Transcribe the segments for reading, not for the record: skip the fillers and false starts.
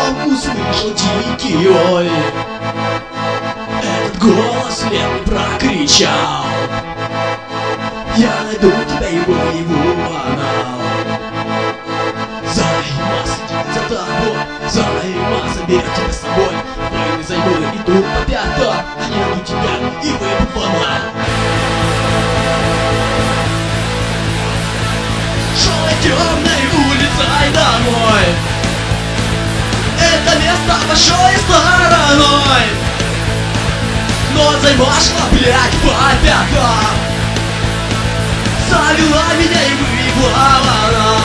услышал дикий ой. Этот голос левый прокричал: я найду тебя и вырву анал. Займа следит за тобой, Займа заберет тебя с собой. Войны займы идут по пятам, они найдут тебя и вырвут в анал. Шел я темной улицей домой, это место большой стороной, но Займа шла, блядь, по пятам. Завела меня и вывела она.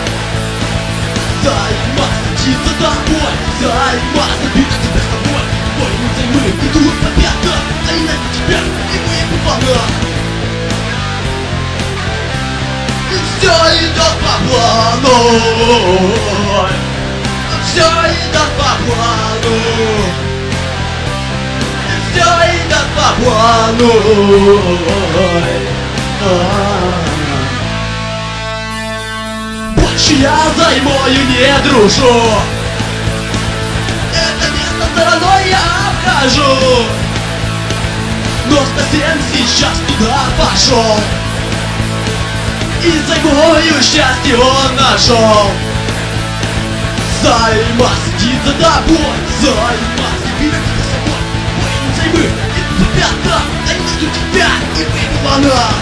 Займа следит за тобой, Займа заберет тебя с собой. Войны Займы идут по пятам, они найдут тебя и выведут в анал. Все идет по плану, все идет по плану, все идет по плану. Больше я с Займою не дружу, это место стороной я обхожу, но совсем сейчас туда пошел, и Займою счастье он нашел. Займа следит за тобой, Займа заберет тебя с собой. Войны Займы идут по пятам, они найдут тебя и выведут в анал.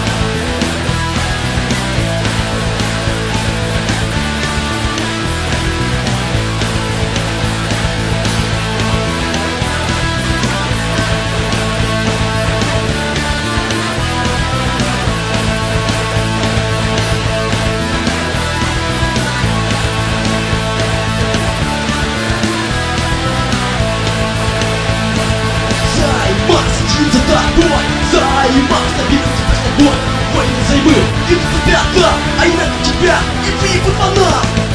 Займа заберет тебя с собой. Войны Займы идут по пятам, они найдут тебя и выведут в анал.